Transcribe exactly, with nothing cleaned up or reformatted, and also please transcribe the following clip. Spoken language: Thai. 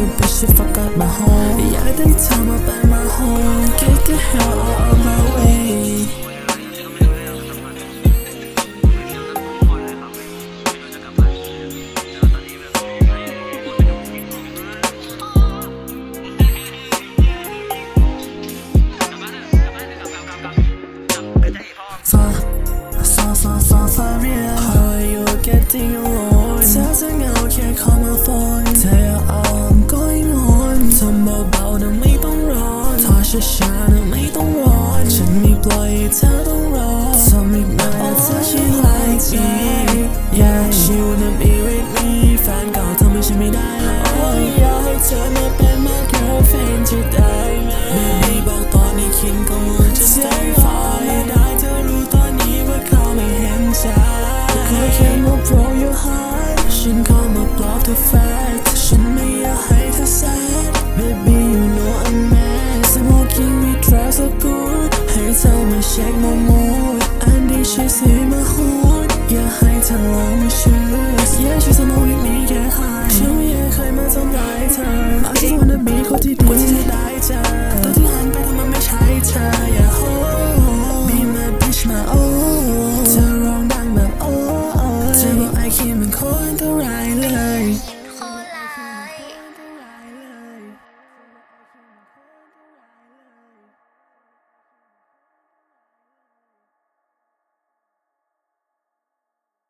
bitch you forgot my home อยากได้เธอมาเป็น my home Get the hell out of my way Far, far, far, far, far real How are you getting alone เธอจะเหงาแค่ call my phone Tell I'm going on ทำเบาๆนะไม่ต้องร้อนทอช้าๆนะไม่ต้องร้อนฉันไม่ปล่อยเธอต้องรอทำอีกหน่อยเธอ she like me Yeah she wanna be with me แฟนเก่าทำให้ฉันไม่ได้เลย Oh อยากให้เธอมาเป็น my girlfriend จะได้ไหม Baby บอกตอนนี้คิดก็ว่าจะได้ฟ้าได้เธอรู้ตอนนี้ว่าเขาไม่เห็นใจก็แค่มา broke your heart ฉันเข้ามา block the fact ฉันไม่อยากให้เธอ sad Baby you know I'm mad Smoking with drugs so good ให้เธอมาเช็ค my mood อันนี้ช่วยซื้อมาหูดอยากให้เธอลองมาชื่อ Yeah ช่วย smoke with me get high ฉันไม่อยากใครมาทำร้ายเธอ I just wanna be คนที่ดีที่จะได้เจอตอนที่หันไปทำไมไม่ใช่เธออย่า hold Be my bitch my oh เธอร้องดังแบบ oh เธอบอกไอ้คิดมันโคตรอันตรายเลย